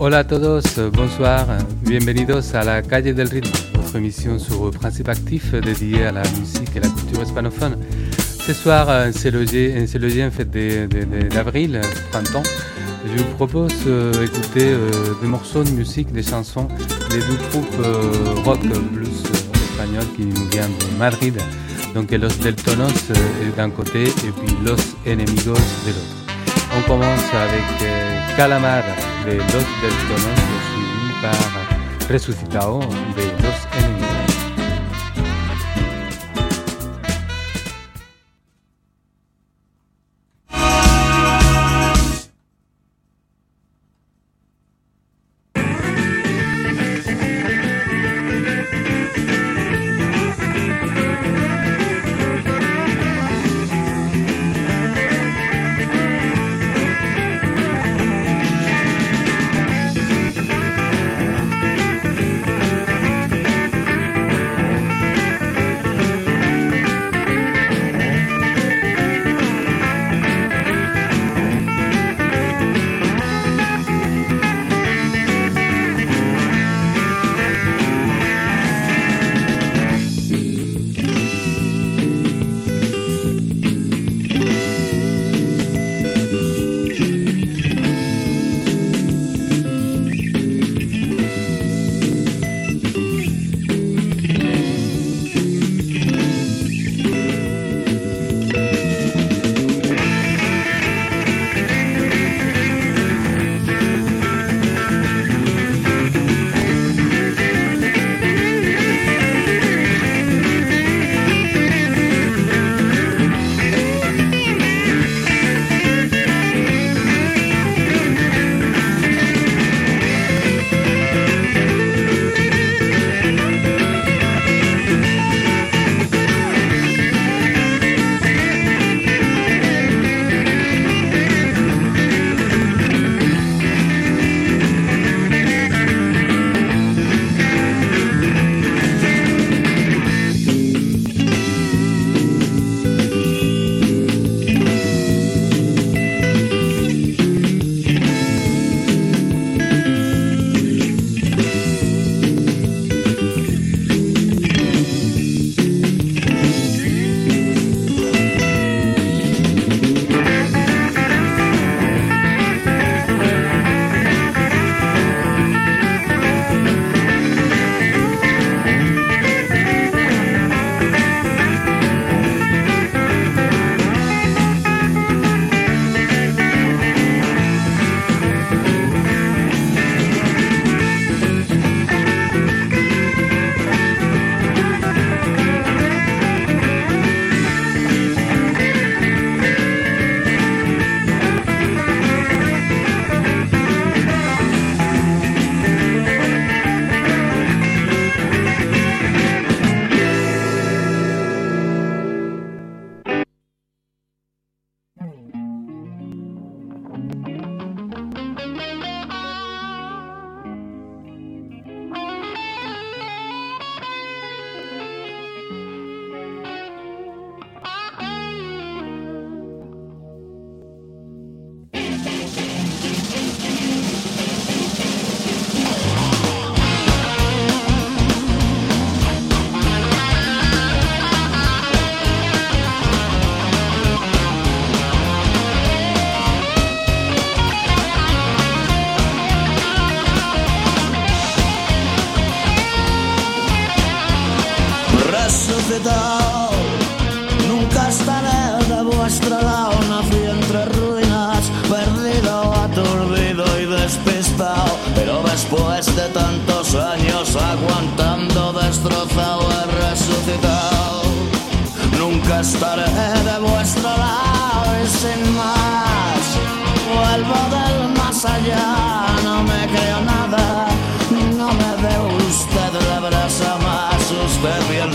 Hola a todos, bonsoir, bienvenidos à la Calle del Ritmo, votre émission sur le principe actif dédiée à la musique et la culture hispanophone. Ce soir, c'est le G en fait d'avril, printemps. Je vous propose d'écouter des morceaux de musique, des chansons des deux groupes rock blues espagnols qui nous viennent de Madrid. Donc Los Deltonos d'un côté et puis Los Enemigos de l'autre. On commence avec Calamar de Los Deltonos, suivi par Resucitao de Los Enemigos. Nunca estaré de vuestro lado. Nací entre ruinas, perdido, aturdido y despistado. Pero después de tantos años aguantando, destrozado, he resucitado. Nunca estaré de vuestro lado y sin más vuelvo del más allá. No me creo nada, no me dé usted la brasa más. Usted bien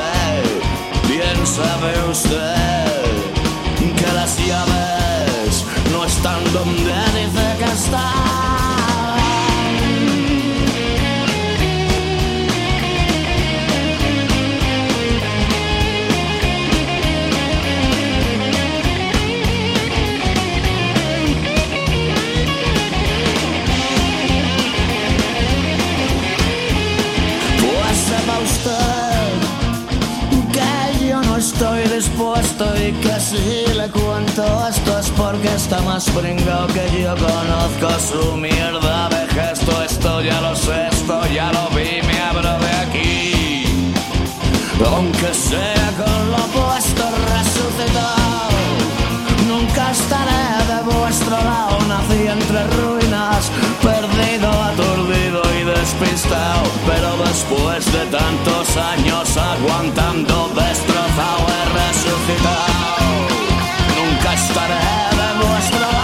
sabe usted que las llaves no están donde dice que están. dispuesto y que si le cuento esto es porque está más pringao que yo conozco su mierda de gesto. Esto ya lo sé, esto ya lo vi, me abro de aquí. Aunque sea con lo puesto resucitado, nunca estaré de vuestro lado. Nací entre ruinas, perdido, aturdido y despistado, pero después de tantos años aguantando destrozado he resucitado. Nunca estaré de vuestro lado.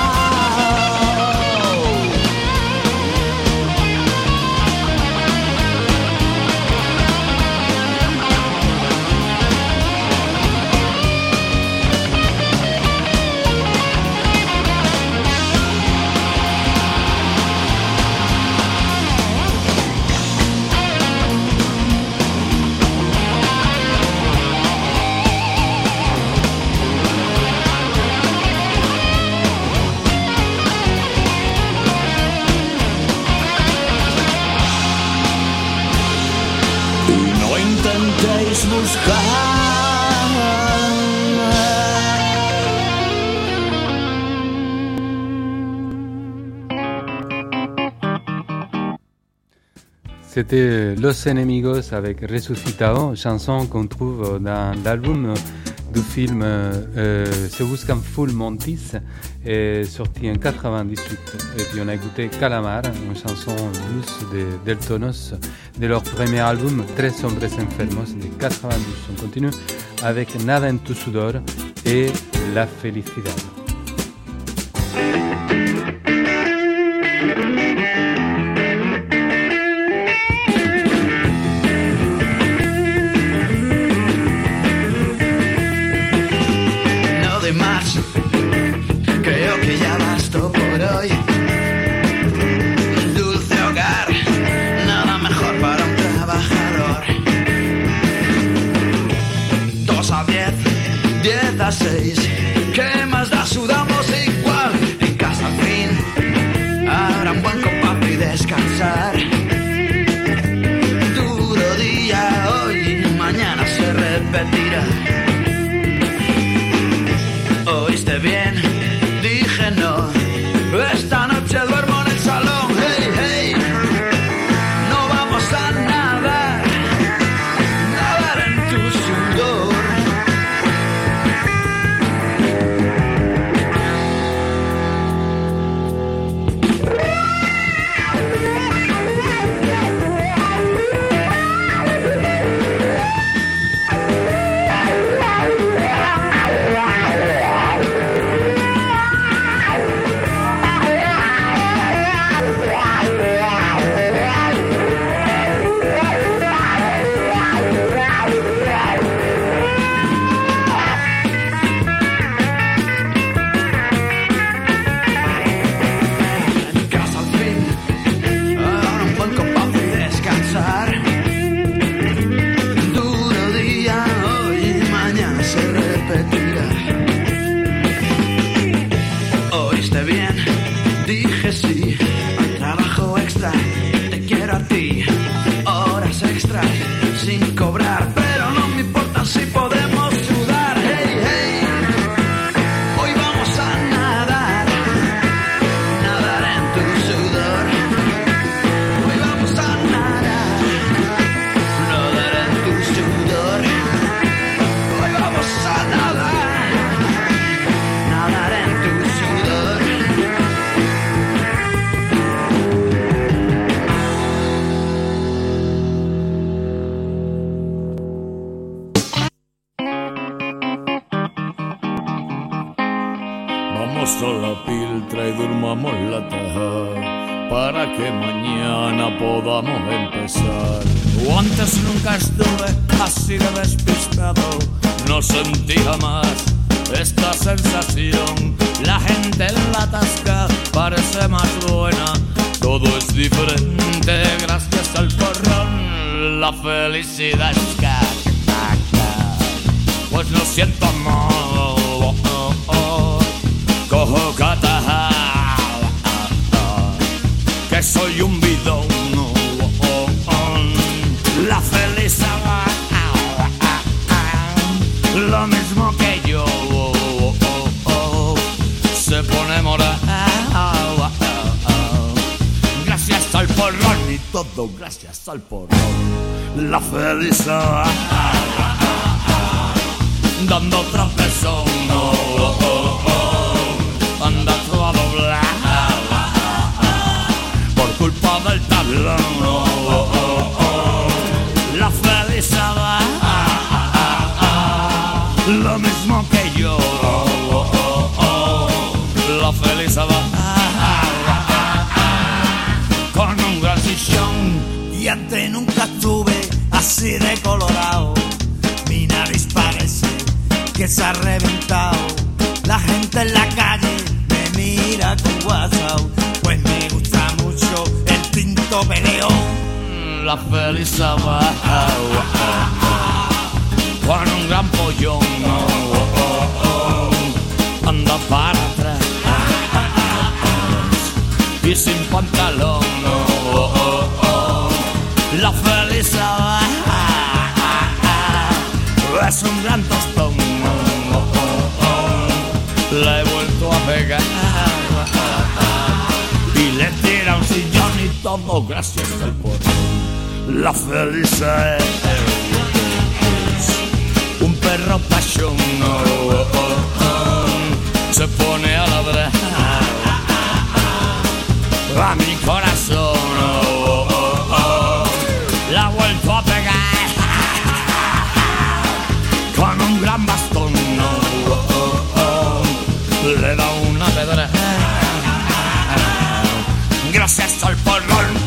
Intentéis C'était Los Enemigos avec Resucitao, chanson qu'on trouve dans l'album du film Se Buscan Full Montis, sorti en 98. Et puis on a écouté Calamar, une chanson blues de Deltonos, de leur premier album Tres Hombres Enfermos de 92. On continue avec Nada en tu sudor et La Felicidad. Creo que ya bastó por hoy. Dulce hogar, nada mejor para un trabajador. 2 a 10, 10 a 6. ¿Qué más da? Sudamos igual. En casa al fin habrá un buen copazo y descansar. Duro día hoy y mañana se repetirá. ¿Oíste bien? Dije no. Esta noche duermo en el salón. Hey, hey. No vamos a nadar. Nadar en tu sudor. Vamos a la Piltra y durmamos la taja para que mañana podamos empezar. O antes nunca estuve así de despistado, no sentí jamás esta sensación. La gente en la tasca parece más buena, todo es diferente gracias al porrón. La felicidad es pues no siento amor, cojo cataja, que soy un bidón. La felicidad, la lo mismo que yo. Se pone morado. Gracias al porrón y todo gracias al porrón. La felicidad dando tropezón, anda todo a doblar por culpa del tablón. La felicidad, lo mismo que yo. La felicidad con un gran sillón. Y antes nunca estuve así de colorado. Mi nariz parece que se ha reventado. La gente en la calle me mira con WhatsApp, pues me gusta mucho el tinto peleón. La felicidad con un gran pollón anda para atrás y sin pantalón. La felicidad es un gran tostón. La he vuelto a pegar y le tira un sillón y todo gracias al porrón. La felicidad es un perro pachón. Se pone a ladrar a mi corazón. La he vuelto a pegar con un gran bastón. Le da una pedra gracias al porrón.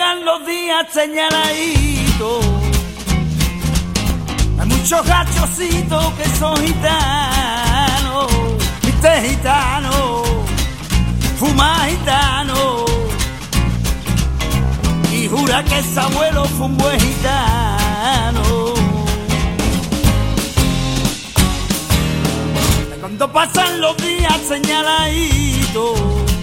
vuelvan los días señaladitos. Hay muchos gachocitos que son gitanos, viste gitano, fuma gitano, y jura que ese abuelo fue un buen gitano. Cuando pasan los días señaladitos,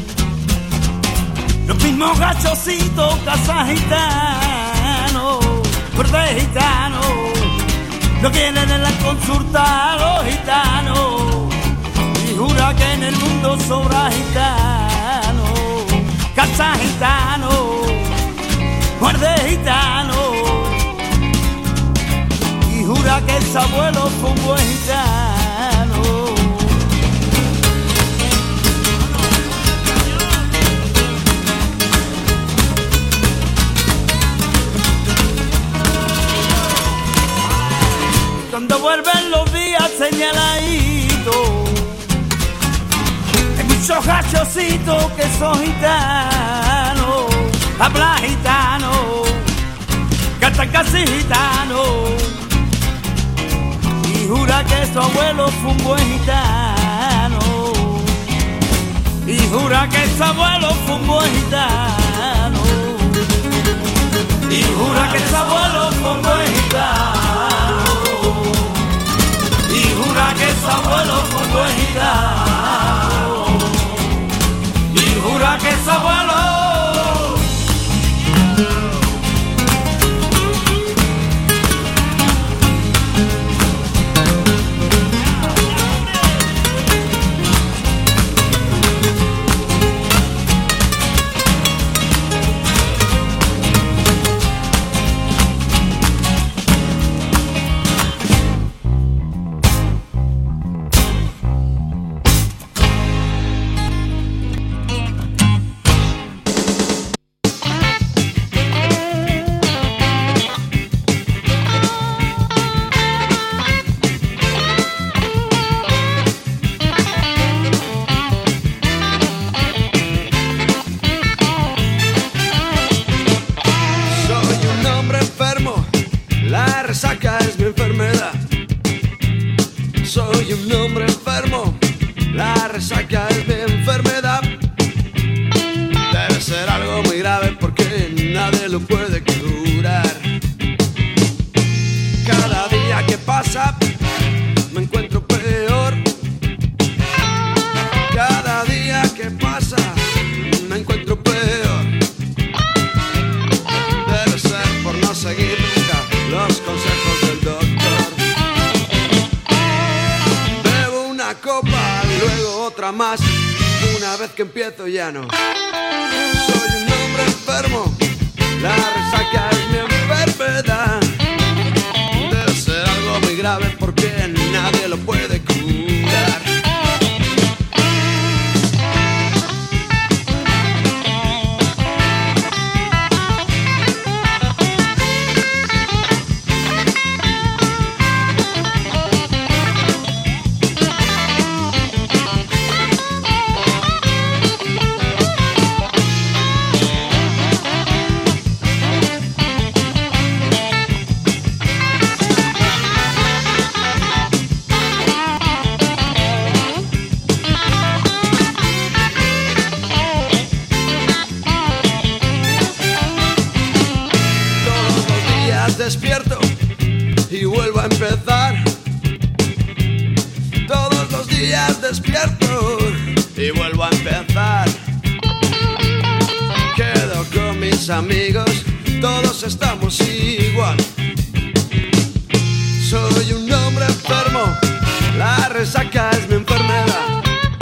los mismos gachocitos cazan gitanos, verde gitano, no quieren en la consulta a los gitanos, y jura que en el mundo sobra gitano, caza gitano, muerde gitano, y jura que ese abuelo fue un buen gitano. Cuando vuelven los días señaladitos, hay muchos gachocitos que son gitanos, habla gitano, cantan casi gitano, y jura que su abuelo fue un buen gitano, y jura que su abuelo fue un buen gitano, y jura que su abuelo fue un buen gitano, y jura que su abuelo fue un buen gitano, y jura que su abuelo. Que empiezo ya no. Soy un hombre enfermo, la resaca es mi enfermedad. Debe ser algo muy grave porque nadie lo puede curar. Despierto y vuelvo a empezar. Todos los días despierto y vuelvo a empezar. Quedo con mis amigos, todos estamos igual. Soy un hombre enfermo, la resaca es mi enfermedad.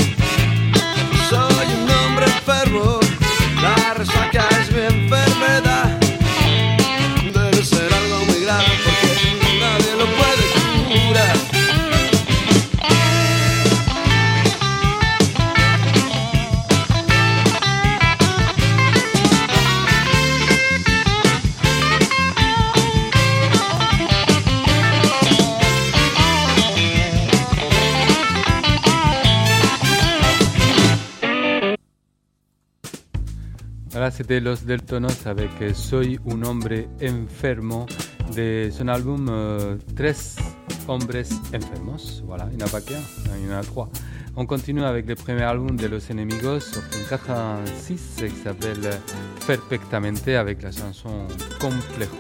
Soy un hombre enfermo, la resaca es mi enfermedad. Debe ser algo muy grave porque nadie lo puede curar. Voilà, c'était Los Deltonos avec Soy un hombre enfermo de son album Tres hombres enfermos. Voilà, il n'y en a pas qu'un, il y en a 3. On continue avec le premier album de Los Enemigos, sorti en 86, qui s'appelle Perfectamente, avec la chanson Complejo.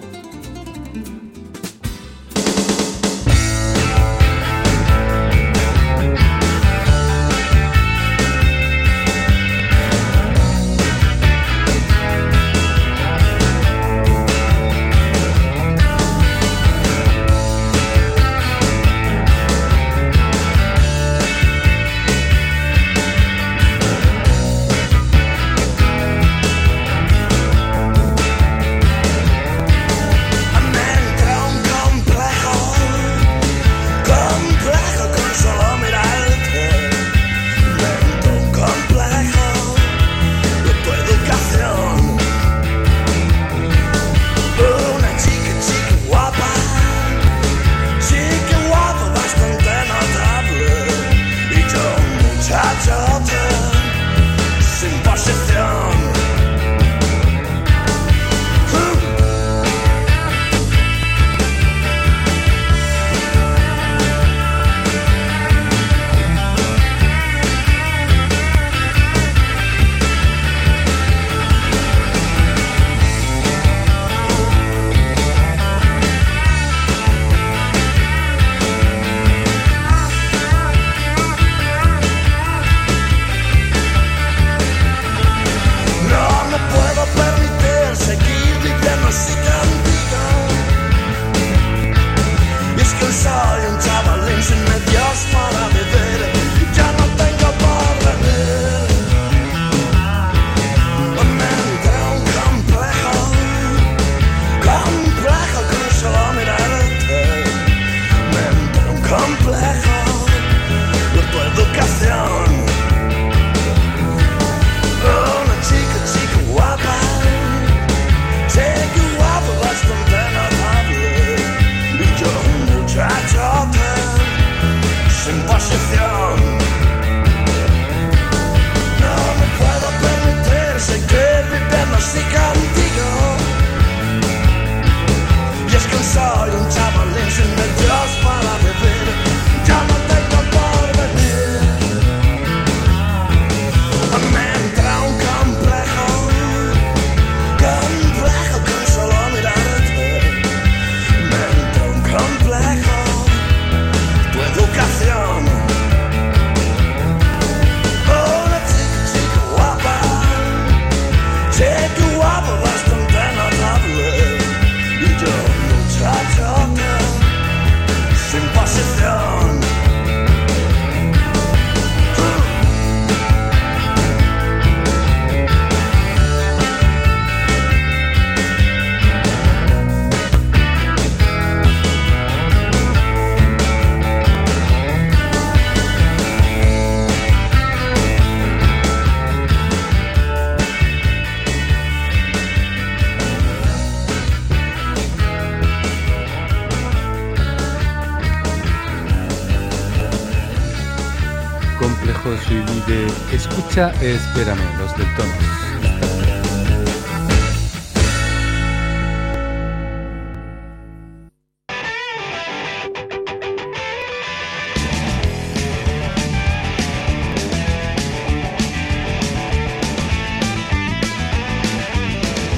Complejo suivi de Escucha, espérame, Los Deltonos.